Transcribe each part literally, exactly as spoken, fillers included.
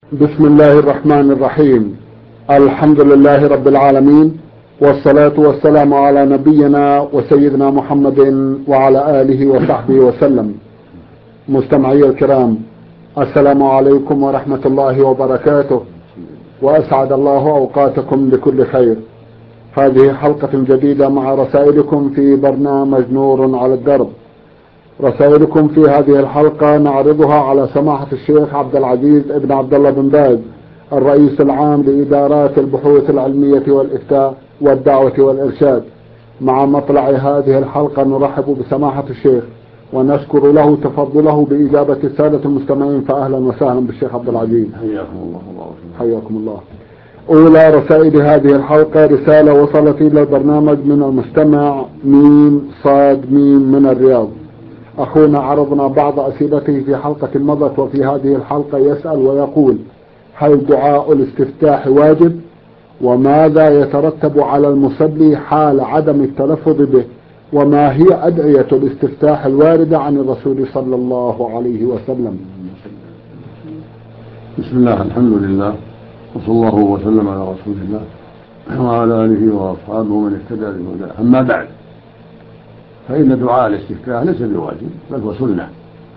بسم الله الرحمن الرحيم. الحمد لله رب العالمين، والصلاة والسلام على نبينا وسيدنا محمد وعلى آله وصحبه وسلم. مستمعي الكرام، السلام عليكم ورحمة الله وبركاته، وأسعد الله أوقاتكم بكل خير. هذه حلقة جديدة مع رسائلكم في برنامج نور على الدرب. رسائلكم في هذه الحلقة نعرضها على سماحة الشيخ عبد العزيز ابن عبد الله بن باز، الرئيس العام لإدارات البحوث العلمية والإفتاء والدعوة والإرشاد. مع مطلع هذه الحلقة نرحب بسماحة الشيخ ونشكر له تفضله بإجابة السادة المستمعين، فأهلا وسهلا بالشيخ عبد العزيز. حياكم الله. حياكم الله. أولى رسائل هذه الحلقة رسالة وصلت إلى البرنامج من المستمع ميم صاد ميم من الرياض. أخونا عرضنا بعض أسئلته في حلقة مضت، وفي هذه الحلقة يسأل ويقول: هل دعاء الاستفتاح واجب؟ وماذا يترتب على المصلي حال عدم التلفظ به؟ وما هي أدعية الاستفتاح الواردة عن الرسول صلى الله عليه وسلم؟ بسم الله، الحمد لله، وصلى الله وسلم على رسول الله وعلى آله وأصحابه من اهتدى بهداه. أما بعد، فإن دعاء الاستفتاح ليس بواجب، بل هو سنة،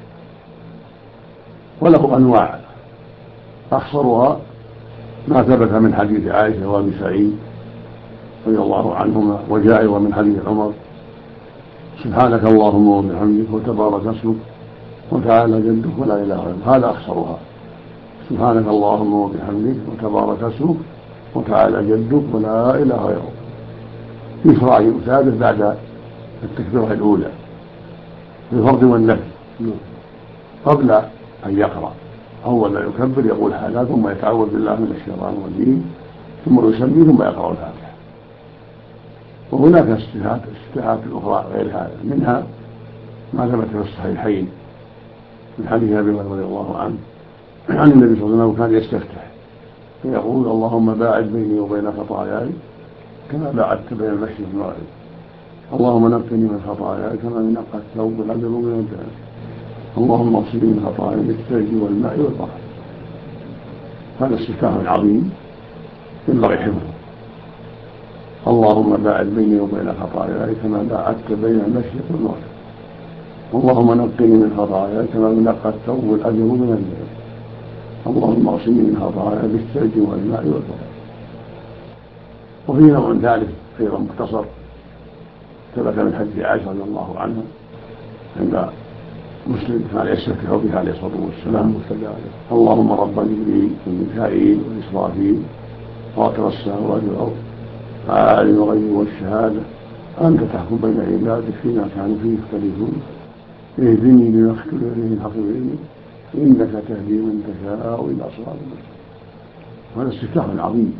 وله أنواع. أخصرها ما ثبت من حديث عائشة وأبي سعيد رضي الله عنهما، وجاء من حديث عمر: سبحانك اللهم وبحمدك وتبارك اسمك وتعالى جدك ولا إله غيرك. هذا أخصرها: سبحانك اللهم وبحمدك وتبارك اسمك وتعالى جدك ولا إله غيرك. يشرع يثابر بعد التكبيرة الأولى في الفرض والنفل قبل أن يقرأ. أول ما يكبر يقول هذا، ثم يتعوذ بالله من الشيطان الرجيم، ثم يسمي، ثم يقرأ الفاتحة. وهناك استفتاحات استفتاحات أخرى غير هذا، منها ما ثبت في الصحيحين من حديث أبي هريرة رضي الله عنه عن النبي صلى الله عليه وسلم كان يستفتح فيقول: اللهم باعد بيني وبين خطاياي كما باعدت بين المشرق والمغرب، اللهم نقني من خطاياي كما ينقى الثوب الأبيض من الدنس، اللهم اغسلني من خطاياي بالثلج والماء والبرد. هذا استفتاح عظيم ينبغي حفظه. اللهم باعد بيني وبين خطاياي كما باعدت بين المشرق والمغرب، اللهم نقني من خطاياي كما ينقى الثوب الأبيض من الدنس، اللهم اغسلني من خطاياي بالثلج والماء والبرد. وفي نوع ثالث ايضا مختصر ثبت من حديث عائشة رضي الله عنها عند مسلم كان يستفتح بها عليه الصلاة والسلام: اللهم رب جبريل وميكائيل وإسرافيل فاطر السماوات والأرض عالم الغيب والشهادة أنت تحكم بين عبادك فيما كانوا فيه يختلفون اهدني لما اختلف فيه من حق بإذنك إنك تهدي من تشاء إلى صراط مستقيم. هذا استفتاح عظيم.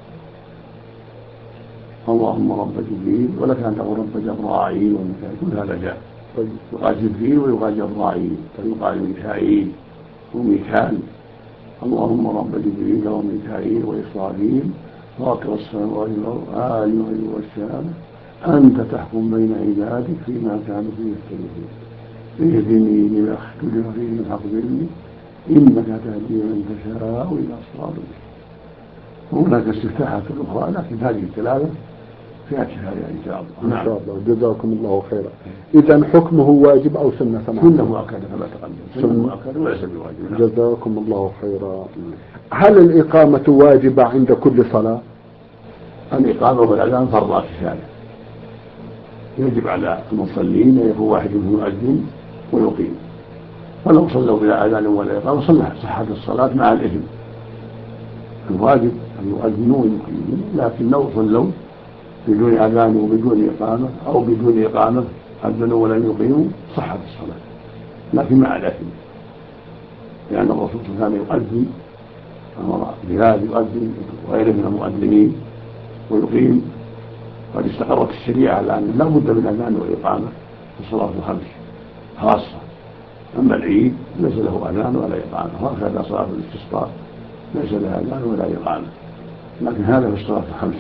اللهم رب جبريل، ولك أن تقول رب جبرائيل وميكائيل، كل هذا جاء. يقال جبريل ويقال جبرائيل، ويقال ميكائيل وميكال. اللهم رب جبريل وميكائيل وإسرافيل فاطر السماوات والأرض عالم الغيب والشهادة أنت تحكم بين عبادك فيما كانوا فيه يختلفون اهدني لما اختلف فيه من حق بإذنك إنك تهدي من تشاء إلى صراط مستقيم. هناك استفتاحات أخرى، لكن هذه الثلاثة فيها كفاية إن شاء الله. إن شاء الله، جزاكم الله خيرا. إذا حكمه واجب أو سنة؟ سنة مؤكدة كما تقدم، سنة مؤكدة وليس بواجب. جزاكم الله خيرا. هل الإقامة واجبة عند كل صلاة؟ الإقامة والأذان فرض كفاية، يجب على المصلين أن يكون واحد منهم يؤذن ويقيم، فلو صلوا بلا أذان ولا إقامة صحت الصلاة مع الإثم. الواجب أن يؤذنوا ويقيموا، لكن لو صلوا بدون أذان وبدون إقامة أو بدون إقامة أذنوا ولم يقيموا صحت الصلاة، لكن مع الإثم، لأن الرسول صلى الله عليه وسلم كان يؤذن، أمر بلال يؤذن وغيره من المؤذنين ويقيم. قد استقرت الشريعة على أن لا بد من أذان وإقامة في الصلاة الخمس خاصة. أما العيد ليس له أذان ولا إقامة، وهكذا صلاة الاستسقاء ليس لها أذان ولا إقامة، لكن هذا في الصلاة الخمس.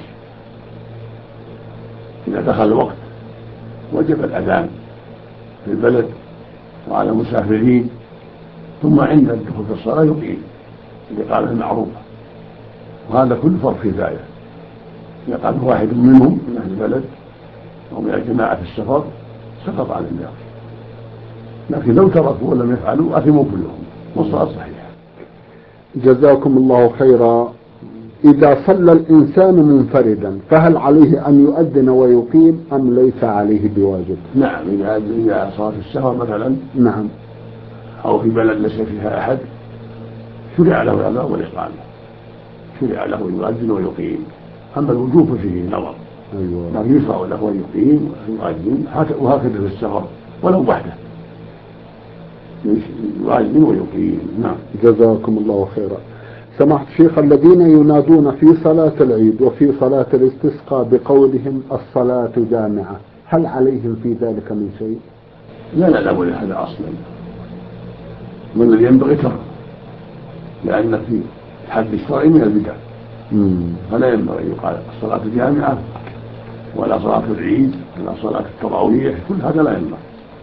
إذا دخل الوقت وجب الأذان في البلد وعلى المسافرين، ثم عند الدخول في الصلاة يقيم الإقامة المعروفة، وهذا كل فرض كفاية. إذا قام واحد منهم من أهل البلد أو من الجماعة في السفر سقط عن الباقي، لكن لو تركوا ولم يفعلوا أثموا كلهم والصلاة صحيحة. جزاكم الله خيرا. إذا صلى الإنسان منفردا فهل عليه أن يؤذن ويقيم أم ليس عليه بواجب؟ نعم، إذا صار في السفر مثلا نعم، أو في بلد ليس فيها أحد شرع له الأذان والإقامة، شرع له يؤذن ويقيم. أما الوجوب فيه نظر، أيوة. لكن يشرع له أن يقيم ويؤذن، وهكذا في السفر ولو وحده يؤذن ويقيم. نعم. جزاكم الله خيرا. سمعت شيخ، الذين ينادون في صلاة العيد وفي صلاة الاستسقاء بقولهم الصلاة جامعة، هل عليهم في ذلك من شيء؟ لا لا لا ولا هذا أصلا، والذي ينبغي ترك، لأن في الحد الشرعي من البدع، فلا ينبغي يقال الصلاة جامعة ولا صلاة العيد ولا صلاة التراويح، كل هذا لا ينبغي.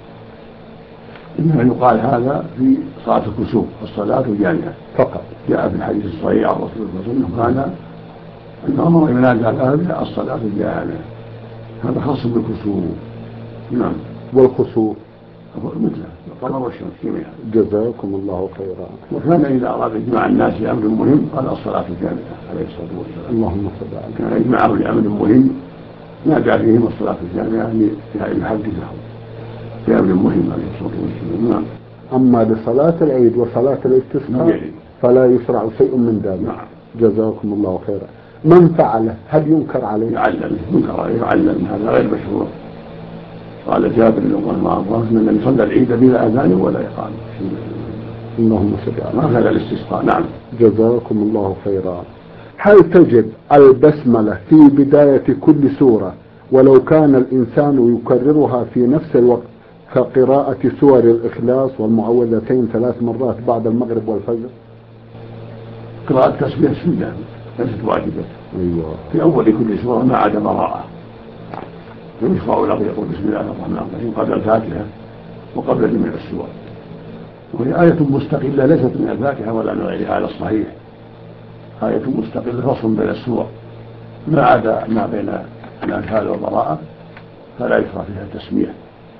إنما يقال هذا في صلاة الكسوف الصلاة جامعة فقط. جاء في الحديث الصحيح عن رسول الله صلى الله عليه وسلم كان أن أمر ينادى هذا الصلاة جامعة، هذا خاص بالكسوف. نعم. والخسوف مثله القمر والشمس جميعا. جزاكم الله خيرا. وكان إذا أراد إجماع الناس لأمر مهم قال الصلاة الجامعة عليه الصلاة والسلام. اللهم صل على. كان إجماعه لأمر مهم نادى فيهم الصلاة الجامعة ليحدثهم بأمر مهم عليه الصلاة والسلام. نعم. أما لصلاة العيد وصلاة الاستسقاء فلا يشرع شيء من ذلك. نعم. جزاكم الله خيرا. من فعله هل ينكر عليه؟ يعلم، ينكر عليه، يعلم، هذا غير مشروع. قال جابر رضي الله عنه ان النبي صلى العيد بلا اذان ولا اقامه. اللهم صل على. هذا الاستسقاء. نعم. جزاكم الله خيرا. هل تجد البسملة في بداية كل سورة ولو كان الإنسان يكررها في نفس الوقت كقراءة سور الإخلاص والمعوذتين ثلاث مرات بعد المغرب والفجر؟ قراءة تسبيح سنة ليست واجبة. أيوة. في أول كل سورة ما عدا براءة، يشرع له يقول بسم الله الرحمن الرحيم قبل الفاتحة وقبل جميع السور، وهي آية مستقلة ليست من الفاتحة ولا من غيرها على الصحيح، آية مستقلة فصل بين السور ما عدا ما بين الأنفال والبراءة فلا يشرع فيها التسمية،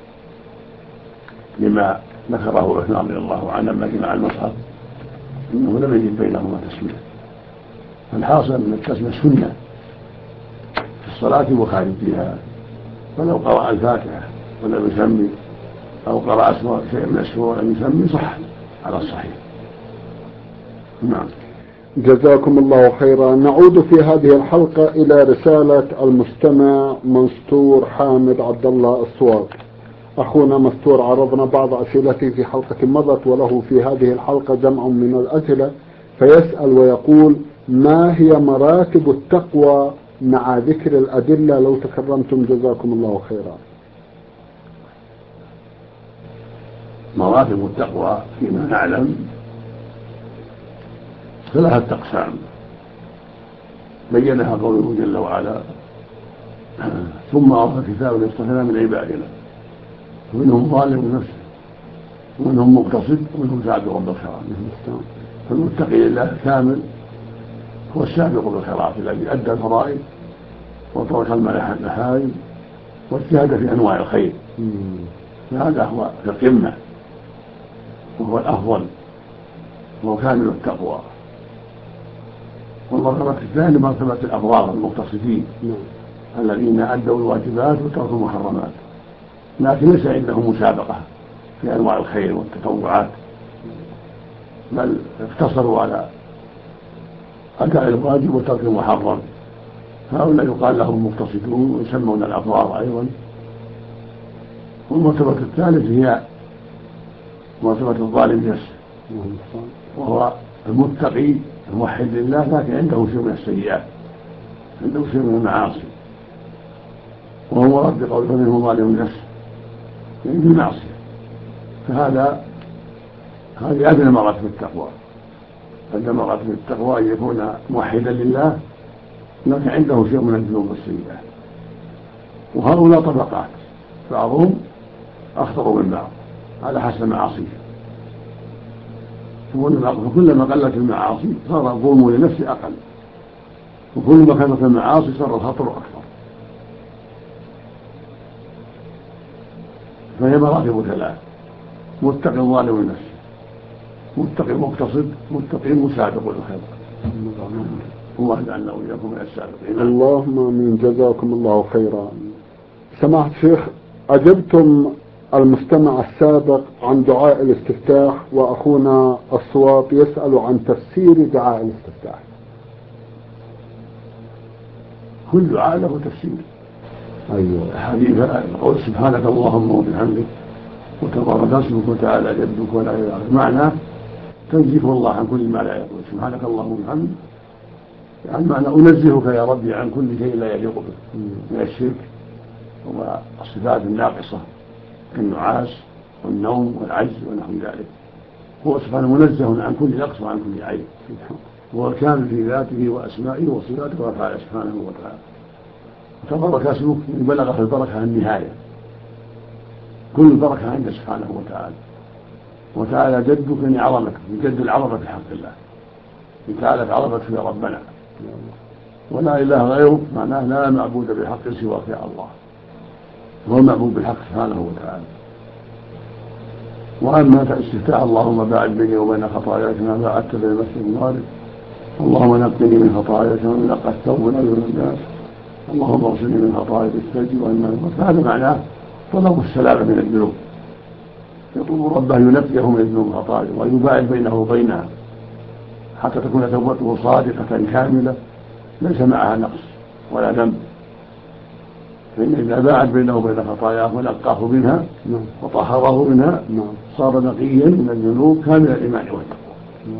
لما ذكره عثمان رضي الله عنه لما جمع المصحف إنه لم يجد بينهما تسمية. فالحاصل من التسمية سنة في الصلاة وخارجها، فلو قرأ الفاتحة ولم يسمي أو قرأ شيء من السور ولم يسمي صح على الصحيح. نعم. جزاكم الله خيرا. نعود في هذه الحلقة إلى رسالة المستمع مستور حامد عبد الله الصواب. أخونا مستور عرضنا بعض أسئلته في حلقة مضت وله في هذه الحلقة جمع من الأسئلة، فيسأل ويقول: ما هي مراتب التقوى مع ذكر الأدلة لو تكرمتم جزاكم الله خيرا. مراتب التقوى فيما نعلم ثلاثة أقسام بينها قوله جل وعلا: ثم أوفى الكتاب لاصطفينا من عبادنا ومنهم ظالم لنفسه ومنهم مقتصد ومنهم سابق بالخيرات. فالمتقي لله كامل هو السابق بالخيرات الذي أدى الفرائض وترك المحارم واجتهد في أنواع الخير، فهذا هو في القمة وهو الأفضل وهو كامل التقوى. والمرتبة الثانية مرتبة الأبرار المقتصدين الذين أدوا الواجبات وتركوا المحرمات، لكن ليس عندهم مسابقة في أنواع الخير والتطوعات، بل اقتصروا على أداء الواجب وترك المحرم. هؤلاء يقال لهم مقتصدون ويسمون الأبرار أيضا. والمرتبة الثالث هي مرتبة الظالم نفسه، وهو المتقي الموحد لله لكن عنده شيء من السيئات، عنده شيء من المعاصي، وهو مراد بقوله فمنهم ظالم نفسه يعني بالمعصية. فهذا هذه أدنى مراتب التقوى. أدنى مراتب التقوى أن يكون موحدا لله لكن عنده شيء من الذنوب والسيئات. وهؤلاء طبقات، بعضهم أخطر من بعض على حسب معاصيه. فكلما قلت المعاصي صار الظلم لنفسه أقل، وكل ما كانت المعاصي صار الخطر أكثر. فهي مراتب ثلاث: متق ظالم لنفسه، متق مقتصد، متق مسابق الخير. الله يجعلنا وإياكم من السابقين. اللهم آمين. جزاكم الله خيرا. سماحة الشيخ، أجبتم المستمع السابق عن دعاء الاستفتاح، وأخونا الصواب يسأل عن تفسير دعاء الاستفتاح. كل دعاء له تفسير. أيوة. حديث قول سبحانك اللهم وبحمدك وتبارك اسمك وتعالى جدك ولا إله إلا أنت، معناه تنزيه الله عن كل ما لا يقول. سبحانك اللهم وبحمدك يعني معنى أنزهك يا ربي عن كل شيء لا يليق بك من الشرك والصفات الناقصة كالنعاس والنوم والعجز ونحو ذلك. هو سبحانه منزه عن كل نقص وعن كل عيب، هو الكامل في ذاته وأسمائه وصفاته وأفعاله سبحانه وتعالى. تبارك اسمك من بلغ في البركة النهاية، كل البركة عنده سبحانه وتعالى. وتعالى جدك من عظمك، من جد العظمة في حق الله، تعالى عظمتك يا ربنا، ولا إله غيره معناه لا معبود بحق سواك يا الله، هو المعبود بالحق سبحانه وتعالى. وأما استفتاح اللهم باعد بيني وبين خطاياي كما باعدت بين المشرق والمغرب، اللهم نقني من خطاياي كما ينقى الثوب من أبيض الناس، اللهم اغسلني من خطاياي بالثلج والماء. هذا معناه طلب السلامة من الذنوب، يطلب ربه ينقيه من الذنوب والخطايا ويباعد بينه وبينها حتى تكون توبته صادقة كاملة ليس معها نقص ولا ذنب. فإن إذا باعد بينه وبين خطاياه ونقاه منها وطهره منها صار نقيا من الذنوب كامل الإيمان والتقوى.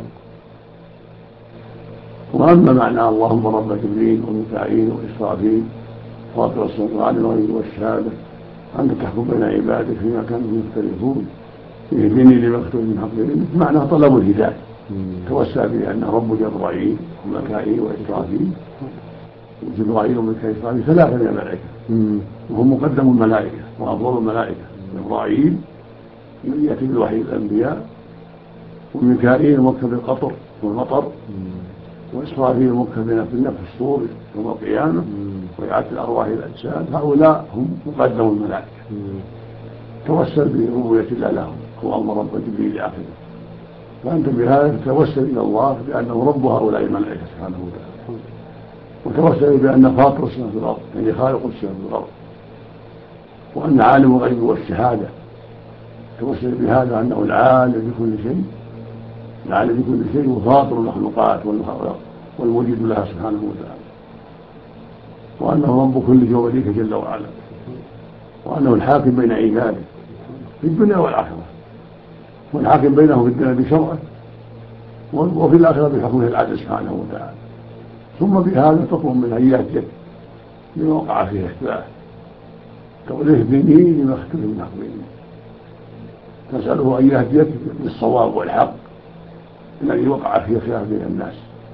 وأما معنى اللهم رب جبريل وميكائيل وإسرافيل فاطر السماوات وعالم الغيب والشهادة أنت تحكم بين عبادك فيما كانوا يختلفون اهدني لما اختلف من حق، معناه طلب الهداية توسع به أن رب جبرائيل وميكائيل وإسرافيل، جبرائيل وميكائيل وإسرافيل ثلاثة من الملائكة وهم مقدم الملائكة وأفضل الملائكة. جبرائيل يأتي بالوحي الأنبياء، وميكائيل موكل بالقطر والمطر، وإسرافيل موكل بالنفخ الصور يوم القيامة وإعادة الأرواح إلى الأجساد. هؤلاء هم مقدم الملائكة. توسل بربوبية الله لهم، اللهم رب جبريل آخره، فأنت بهذا تتوسل إلى الله بأنه رب هؤلاء الملائكة سبحانه وتعالى، وتوسل بأن فاطر السماوات والأرض يعني خالق السماوات والأرض، وأن عالم الغيب والشهادة، توسل بهذا أنه العالم بكل شيء، العالم بكل شيء وفاطر المخلوقات والموجد لها سبحانه وتعالى، وأنه رب كل شيء ومليك جل وعلا، وأنه الحاكم بين عباده في الدنيا والآخرة، والحاكم بينهم في الدنيا بشرعه وفي الآخرة بحكمه العدل سبحانه وتعالى. ثم بهذا تطلب من أن يهديك لما وقع فيه اختلاف، تقول اهدني لما اختلف من حكمه، تسأله أن يهديك بالصواب والحق الذي وقع فيه خلاف بين الناس،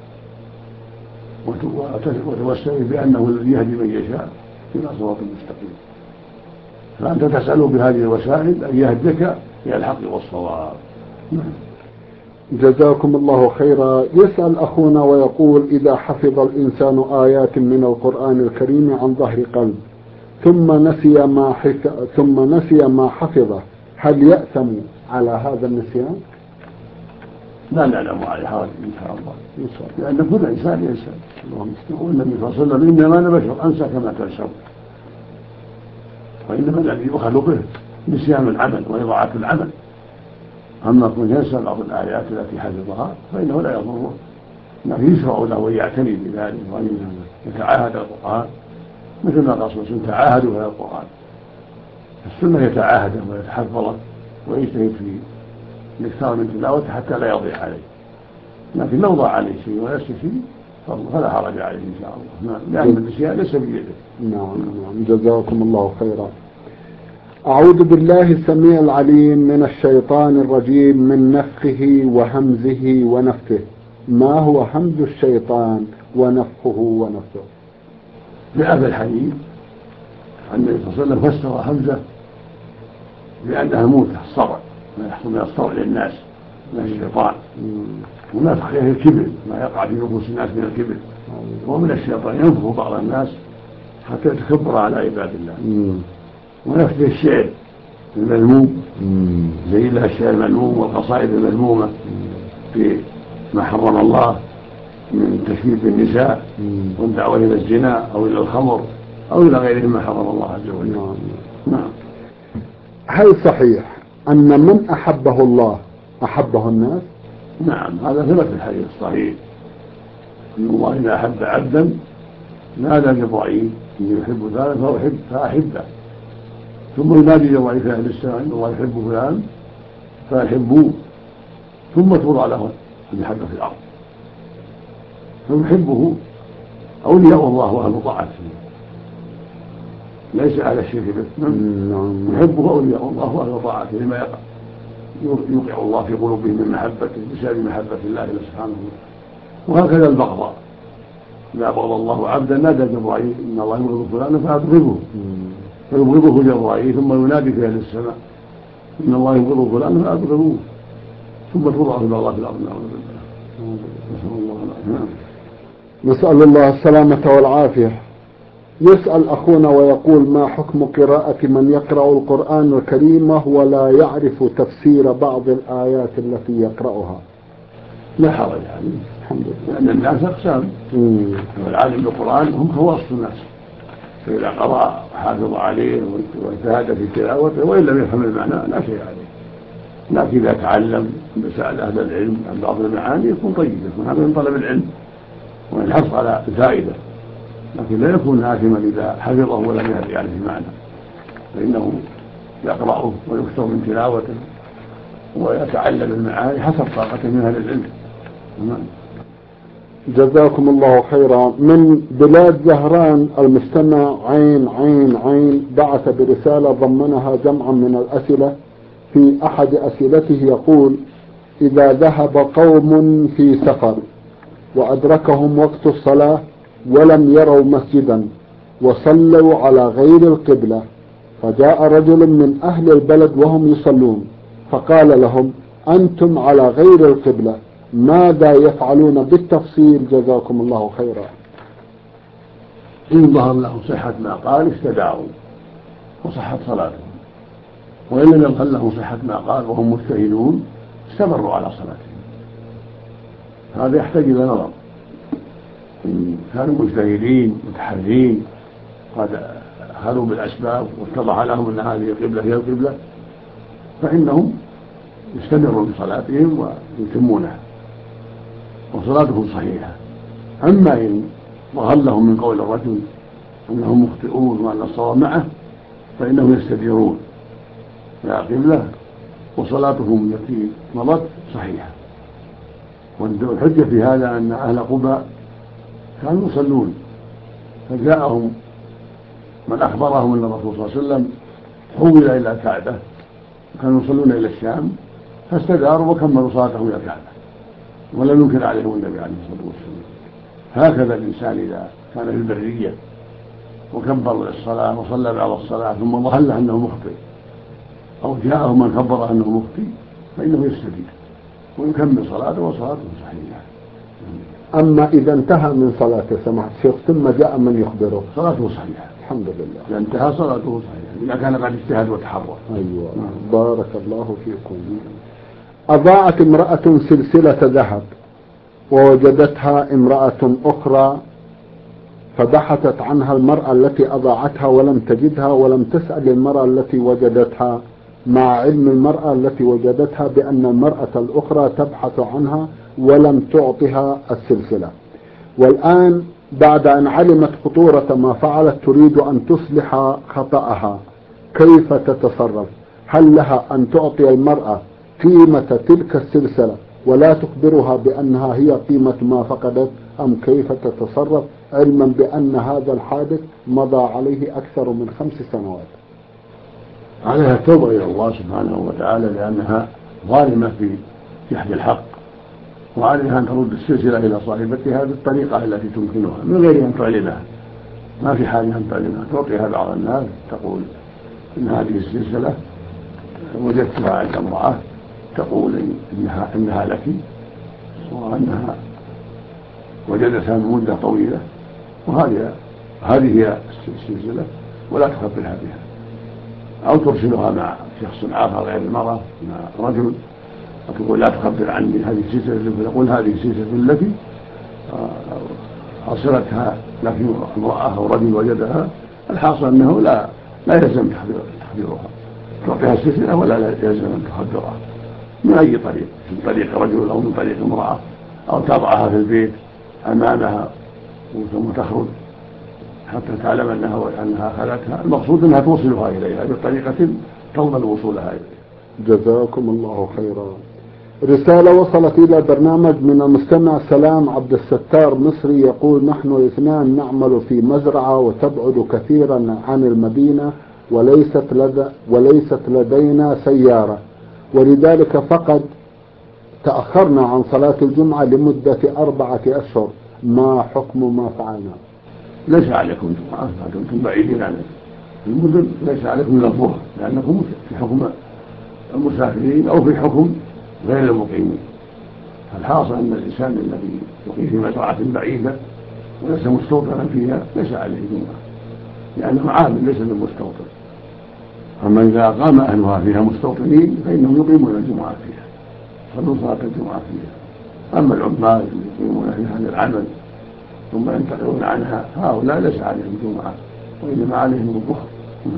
وتوسل بأنه الذي يهدي من يشاء إلى صراط مستقيم. فأنت تسأله بهذه الوسائل أن يهديك إلى الحق والصواب. جزاكم الله خيرا. يسأل أخونا ويقول: إذا حفظ الإنسان آيات من القرآن الكريم عن ظهر قلب ثم نسي ما حفظ ثم نسي ما حفظه، هل يأثم على هذا النسيان؟ لا نعلم عليه حرج إن شاء الله، لأن كل إنسان ينسى. يقول النبي صلى الله عليه وسلم: إنما أنا بشر أنسى كما تنسون، وإنما الذي يؤخذ به نسيان العمل وإضاعة العمل. أما كن ينسى بعض الآيات التي حفظها فإنه لا يضره، لكن يشرع له أن يعتني بذلك وأن يتعاهد القرآن مثل ما قال صلى الله عليه وسلم: تعاهدوا إلى القرآن. السنة يتعاهده ويتحفظه ويجتهد في الاكثار من تلاوته حتى لا يضيع عليه، لكن لو ضاع عليه شيء ونسي شيء فلا حرج عليه إن شاء الله، لأن النسيان ليس بيده. نعم نعم. جزاكم الله خيرا. أعوذ بالله السميع العليم من الشيطان الرجيم من نفخه وهمزه ونفثه. ما هو همز الشيطان ونفخه ونفثه؟ جاء في الحديث عن النبي صلى الله عليه وسلم فسر همزة بأنها موتة الصرع، ما يحصل من الصرع للناس من الشيطان. ونفخه الكبر، ما يقع في نفوس الناس من الكبر، ومن الشيطان ينفخ بعض الناس حتى يتكبر على عباد الله. ونفخه الشعر المذموم، زي لها الشعر المذموم والقصائد المذمومة في ما حرم الله من تشبيب النساء والدعوة إلى الزنا أو إلى الخمر أو إلى غيره ما حرم الله عز وجل. نعم. هل صحيح أن من أحبه الله أحبه الناس؟ نعم، هذا ثبت في الحديث الصحيح أن الله إذا أحب عبدا نادى جبرائيل إني يحب ذلك فهو يحب فأحبه، ثم ينادي جبرائيل في أهل السماء إن الله يحب فلان فيحبوه، ثم توضع له المحبة في الأرض، فيحبه أولياء الله وأهل طاعته ليس أهل الشرك به. يحبه أولياء الله وأهل طاعته لما يقع يوقع الله في قلوبهم من محبته بسبب محبة الله سبحانه وتعالى. وهكذا البغضاء، إذا بغض الله عبدا نادى جبرائيل إن الله يبغض فلانا فأبغضه، فيبغضه جبرائيل ثم ينادي في أهل السماء إن الله يبغض فلانا فأبغضوه، ثم توضع الله في الأرض. نسأل الله العافية. نسأل الله السلامة والعافية. يسأل أخونا ويقول: ما حكم قراءة من يقرأ القرآن الكريم وهو لا يعرف تفسير بعض الآيات التي يقرأها؟ لا حرج عليه، الحمد لله، لأن الناس أقسام، والعالم بالقرآن هم خواص الناس، فإذا قرأ حافظ عليه واجتهد في تلاوته وإن لم يفهم المعنى لا شيء عليه. لكن إذا تعلم وسأل أهل العلم عن بعض المعاني يكون طيب، يكون هذا من طلب العلم والحرص على الفائدة، لكن لا يكون آثما إذا حفظه ولم يعرف المعنى، فإنه يقرأه ويكثر من تلاوته ويتعلم المعاني حسب طاقته من أهل العلم. جزاكم الله خيرا. من بلاد زهران المستمع عين عين عين بعث برسالة ضمنها جمعا من الأسئلة. في أحد أسئلته يقول: إذا ذهب قوم في سفر وأدركهم وقت الصلاة ولم يروا مسجدا وصلوا على غير القبلة، فجاء رجل من أهل البلد وهم يصلون فقال لهم: أنتم على غير القبلة، ماذا يفعلون بالتفصيل؟ جزاكم الله خيرا. إن ظهر لهم صحة ما قال استدعوا وصحت صلاتهم، وإن لم يظهر لهم صحة ما قال وهم مجتهدون استمروا على صلاتهم. هذا يحتاج إلى نظر، إن كانوا مجتهدين متحرين قد أخذوا بالأسباب واتضح لهم أن هذه القبلة هي القبلة فإنهم يستمروا بصلاتهم ويتمونها وصلاتهم صحيحة. أما إن ظهر لهم من قول الرجل أنهم مخطئون وأن الصواب معه فإنهم يستديرون إلى القبلة وصلاتهم التي مضت صحيحة. والحجة في هذا أن أهل قباء كانوا يصلون فجاءهم من أخبرهم أن الرسول صلى الله عليه وسلم حول إلى الكعبة، كانوا يصلون إلى الشام فاستداروا وكملوا صلاتهم إلى الكعبة ولم ينكر عليهم النبي عليه الصلاة والسلام. هكذا الإنسان إذا كان في البرية وكبر الصلاة وصلى بعد الصلاة ثم ظهر له أنه مخطئ أو جاءه من خبره أنه مخطئ فإنه يستدير ويكمل صلاته وصلاته صحيحة. أما إذا انتهى من صلاته سماحة الشيخ ثم جاء من يخبره صلاته صحيحة الحمد لله، إذا انتهى صلاته صحيحة إذا كان قد اجتهد وتحرى. أيوة. بارك الله فيكم. أضاعت امرأة سلسلة ذهب ووجدتها امرأة أخرى فبحثت عنها المرأة التي أضاعتها ولم تجدها ولم تسأل المرأة التي وجدتها، مع علم المرأة التي وجدتها بأن المرأة الأخرى تبحث عنها ولم تعطها السلسلة. والآن بعد أن علمت خطورة ما فعلت تريد أن تصلح خطأها، كيف تتصرف؟ هل لها أن تعطي المرأة قيمة تلك السلسلة ولا تخبرها بأنها هي قيمة ما فقدت، أم كيف تتصرف علما بأن هذا الحادث مضى عليه أكثر من خمس سنوات؟ عليها التوبة إلى الله سبحانه وتعالى لأنها ظالمة في جحد الحق، وعليها أن ترد السلسلة إلى صاحبتها بالطريقة التي تمكنها من غير أن تعلنها، ما في حالها أن تعلنها، تعطيها بعض الناس تقول إن هذه السلسلة وجدتها عند امرأة تقول إنها, إنها لك، وأنها وجدتها من مدة طويلة، وهذه هذه هي السلسلة، ولا تخبرها بها، أو ترسلها مع شخص آخر غير المرأة مع رجل، وتقول لا تخبر عني هذه السلسلة، تقول هذه سلسلة لك، أرسلتها لك امرأة أو رجل وجدها. الحاصل أنه لا لا يلزم تخبيرها، تعطيها السلسلة ولا يلزم أن تخبرها من أي طريق، من طريق رجل أو من طريق امرأة، أو تضعها في البيت أمامها ثم تخرج حتى تعلم أنها أنها أخذتها. المقصود أنها توصلها إليها بطريقة تضمن وصولها إليها. جزاكم الله خيرا. رسالة وصلت إلى برنامج من المستمع سلام عبد الستار مصري، يقول: نحن اثنان نعمل في مزرعة وتبعد كثيرا عن المدينة، وليست, لدى وليست لدينا سيارة، ولذلك فقد تأخرنا عن صلاة الجمعة لمدة أربعة أشهر، ما حكم ما فعلنا؟ ليس عليكم جمعة، أنتم بعيدين عن المدن، ليس عليكم إلا الظهر، لأنكم في حكم المسافرين أو في حكم غير المقيمين. الحاصل أن الإنسان الذي يقيم في مزرعة بعيدة وليس مستوطنا فيها ليس عليه جمعة، لأنه عامل ليس بالمستوطن. أما إذا قام أهلها فيها مستوطنين فإنهم يقيمون الجمعة فيها، صلوا صلاة الجمعة فيها. أما العمال يقيمون في هذا العمل ثم ينتقلون عنها هؤلاء ليس عليهم جمعة، وإنما عليهم الظهر.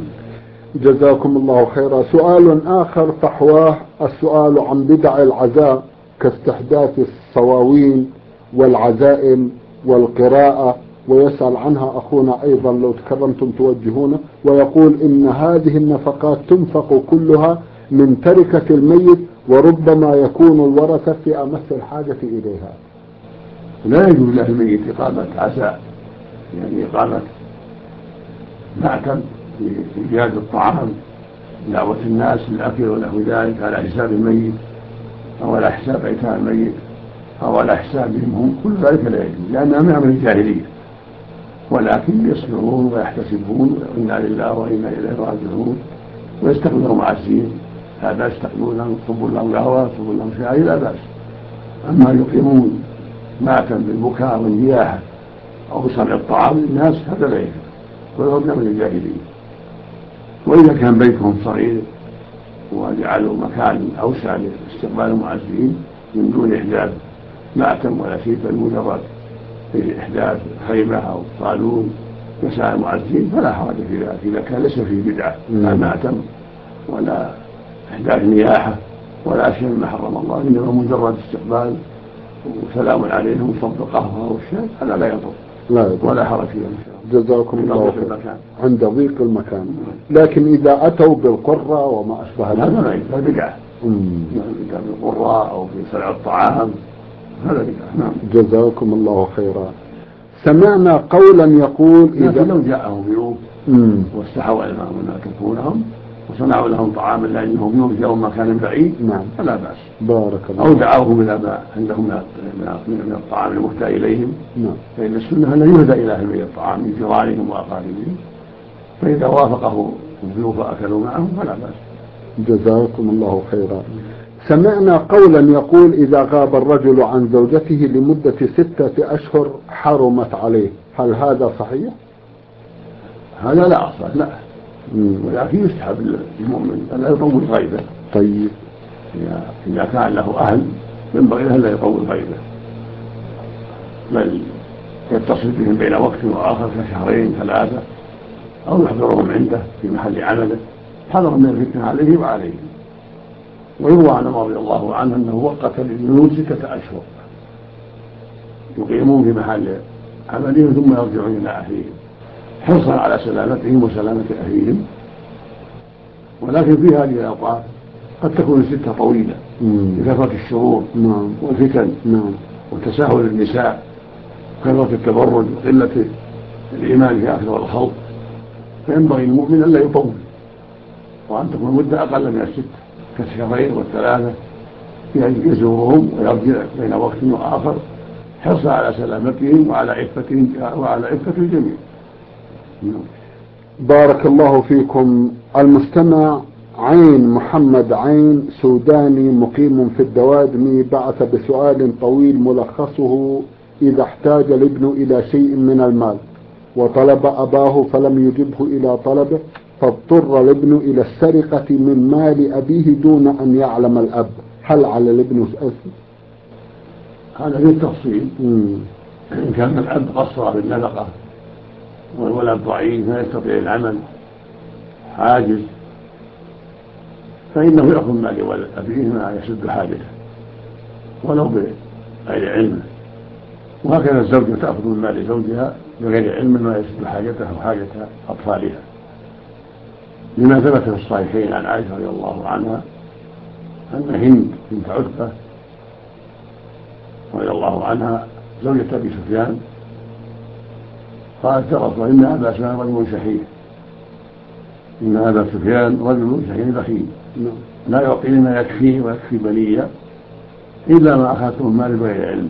جزاكم الله خيرا. سؤال آخر فحواه السؤال عن بدع العزاء كاستحداث الصواوين والعزائم والقراءة، ويسأل عنها أخونا أيضا لو تكرمتم توجهونه، ويقول إن هذه النفقات تنفق كلها من تركة الميت، وربما يكون الورثة في أمس الحاجة إليها. لا يجوز للميت إقامة عزاء، يعني إقامة معتم لإيجاد الطعام، دعوة الناس للأكل ونحو ذلك على حساب الميت أو على حساب أيتام الميت أو على حسابهم هم، كل ذلك لا يجوز، لأنها من أمر الجاهلية، ولكن يصبرون ويحتسبون وإنا لله وإنا إليه راجعون، ويستقبلون معزين، لا بأس، يستقبلون يصبون لهم قهوة يصبون لهم شاي، لا بأس. أما يقيمون ماتا بالبكاء والنياحة أو بصنع الطعام للناس هذا لا يجوز، وهو من أمر الجاهلية. وإذا كان بيتهم صغير وجعلوا مكان أوسع لاستقبال المعزين من دون إحداث معتم ولا شيء، بل مجرد في إحداث خيمة أو صالون يسعى المعزين فلا حرج في ذلك، إذا كان ليس فيه بدعة لا معتم ولا إحداث نياحة ولا شيء مما حرم الله، إنما مجرد استقبال وسلام عليهم وصب القهوة والشاي، هذا لا يضر لا يضر ولا حرج فيه. جزاكم الله خير. عند ضيق المكان. لكن إذا أتوا بالقرة وما أشبه ذلك هذا لا بدعة، بدعة بالقرة أو في صنع الطعام هذا بدعة. نعم. جزاكم الله خيرا. سمعنا قولا يقول إذا لو جاءهم ضيوف واستحوا المأمون يتركونهم وصنعوا لهم طعاما لأنهم ضيوف جاءوا مكان بعيد، نعم، فلا بأس. بارك الله. أو دعوهم إلى ما عندهم من الطعام المهدى إليهم، نعم، فإن السنة أن يهدى إلى أهل الطعام من جيرانهم وأقاربهم، فإذا وافقه الضيوف أكلوا معهم فلا بأس. جزاكم الله خيرا. سمعنا قولا يقول إذا غاب الرجل عن زوجته لمدة ستة أشهر حرمت عليه، هل هذا صحيح؟ هذا لا أصلا، لا، ولكن يستحب للمؤمن أن لا يطول غيبه. طيب، إذا كان له أهل ينبغي له لا يطول غيبه، بل يتصل بهم بين وقت وآخر كشهرين ثلاثة، أو يحضرهم عنده في محل عمله حذرا من الفتنة عليه وعليهم. ويروى عن عمر رضي الله عنه أنه وقت للجنود ستة أشهر يقيمون في محل عملهم ثم يرجعون إلى أهلهم حرصا على سلامتهم وسلامة أهلهم. ولكن في هذه الأوقات قد تكون الستة طويلة لكثرة الشرور والفتن وتساهل النساء وكثرة التبرج وقلة الإيمان في أكثر الخلق، فينبغي المؤمن ألا يطول، وأن تكون مدة أقل من الستة كالشهرين والثلاثة، يزورهم ويرجع بين وقت وآخر حرصا على سلامتهم وعلى عفتهم وعلى عفة الجميع. بارك الله فيكم. المستمع عين محمد عين سوداني مقيم في الدوادمي بعث بسؤال طويل ملخصه: إذا احتاج الابن إلى شيء من المال وطلب أباه فلم يجبه إلى طلبه، فاضطر الابن إلى السرقة من مال أبيه دون أن يعلم الأب، هل على الابن أثم؟ هذا في التفصيل. إن كان الأب قصر في النفقة والولد ضعيف لا يستطيع العمل عاجز، فإنه يأخذ مال ولد أبيه ما يسد حاجته ولو بغير علمه، وهكذا الزوجة تأخذ من مال زوجها بغير علم ما يسد حاجتها وحاجة أطفالها، لما ثبت في الصحيحين عن عائشة رضي الله عنها أن هند بنت عتبة رضي الله عنها زوجة أبي سفيان قالت: ترى إن أبا سفيان رجل شحيح، إن أبا سفيان رجل شحيح بخيل لا يعطيني ما يكفيه ويكفي بني إلا ما أخذته من مال بغير علم،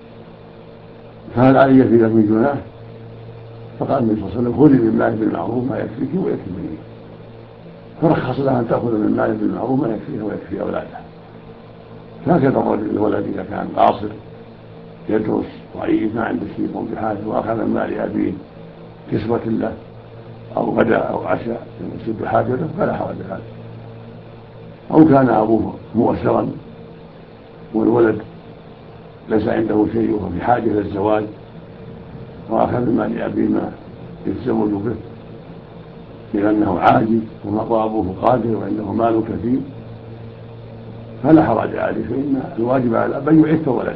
فهل علي في ذلك من جناح؟ فقال النبي صلى الله عليه وسلم: خذي من مال بالمعروف ما يكفيك ويكفي بنيك، فرخص لها أن تأخذ من مال بالمعروف ما يكفيها ويكفي أولادها. هكذا الرجل الولد إذا كان قاصر يدرس ضعيف ما عنده شيء يقوم بحاجه وأخذ من مال أبيه كسوة له أو غداء أو عشاء يسد حاجته فلا حرج ذلك. أو كان أبوه مؤسرا والولد ليس عنده شيء وهو في حاجة إلى الزواج وأخذ من مال أبيه ما يتزوج به لأنه عاجز وأبوه قادر وعنده مال كثير فلا حرج عليه، فإن الواجب على الأب أن يعف ولده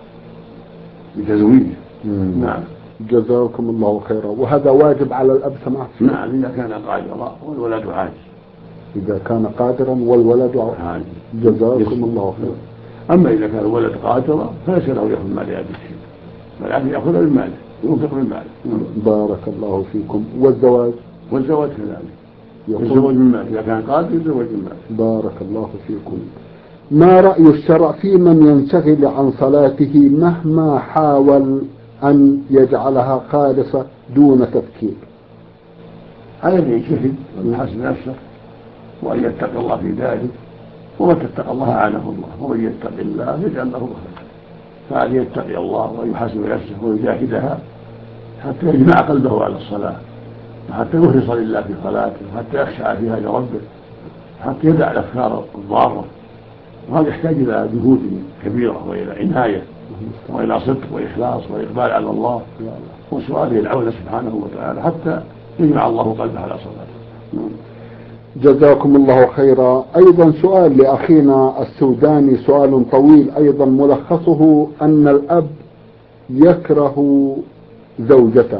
بتزويجه. نعم. جزاكم الله خيرا. وهذا واجب على الأب سماحة؟ نعم، إذا كان قادرا والولد عاجز. إذا كان قادرا والولد عاجز. جزاكم الله خيرا. أما إذا كان الولد قادرا فليس له يأخذ مال أبيه شيء، بل أبيه يأخذ من ماله ينفق من ماله. بارك الله فيكم. والزواج؟ والزواج كذلك يتزوج من ماله، إذا كان قادر يتزوج من ماله. بارك الله فيكم. ما رأي الشرع في من ينشغل عن صلاته مهما حاول أن يجعلها خالصة دون تفكير؟ عليه أن يجتهد ويحاسب نفسه وأن يتقي الله في ذلك، ومن تتقى الله أعانه الله، ومن يتقي الله يجعل له مخرجا. فعليه يتقي الله ويحاسب نفسه ويجاهدها حتى يجمع قلبه على الصلاة، وحتى يخلص لله في صلاته، وحتى يخشع فيها لربه، حتى يدع الأفكار الضارة. وهذا يحتاج إلى جهود كبيرة وإلى عناية وإلى صدق وإخلاص وإقبال على الله وسؤاله العون سبحانه وتعالى حتى يجمع الله قلبه على صلاته. جزاكم الله خيرا. أيضا سؤال لأخينا السوداني، سؤال طويل أيضا ملخصه أن الأب يكره زوجته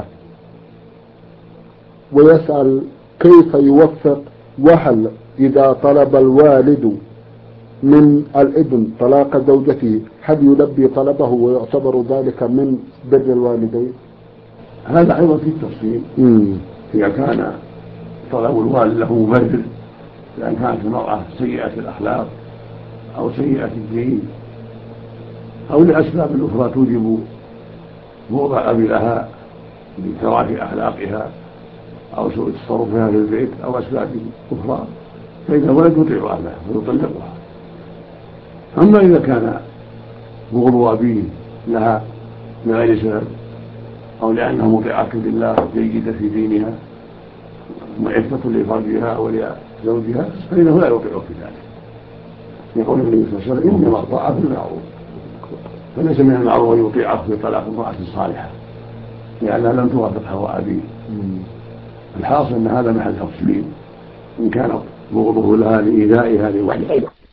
ويسأل كيف يوفق، وهل إذا طلب الوالد من الابن طلاق زوجته هل يلبي طلبه ويعتبر ذلك من بر الوالدين؟ هذا أيضا في التفصيل. إذا كان طلب الوالد له مبرر، لأن كانت المرأة سيئة الأخلاق أو سيئة الدين أو لأسباب أخرى توجب بغض الأب لها لكراهة أخلاقها أو سوء تصرفها في البيت أو أسباب أخرى، فإن الولد يطيع أهله ويطلقها. أما إذا كان بغض أبيه لها لغير سبب أو لأنها مطيعة لله جيدة في دينها معفة لفرجها ولزوجها فإنه لا يطيع في ذلك. يقول النبي صلى الله عليه وسلم: إنما الطاعة في المعروف، فليس من المعروف أن يطيعه في طلاق امرأة صالحة لأنها لم توافق هوى أبيه. الحاصل أن هذا محل تفصيل، إن كان بغضه لها لإيذائها لوحدها